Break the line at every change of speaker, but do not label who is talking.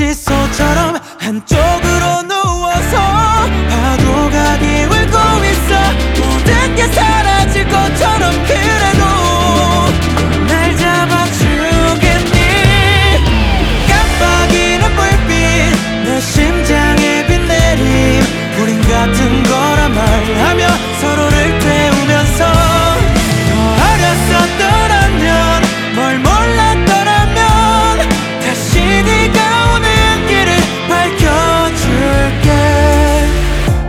칫솔처럼 한쪽으로 누워서 파도가 기울고 있어. 모든 게 사라질 것처럼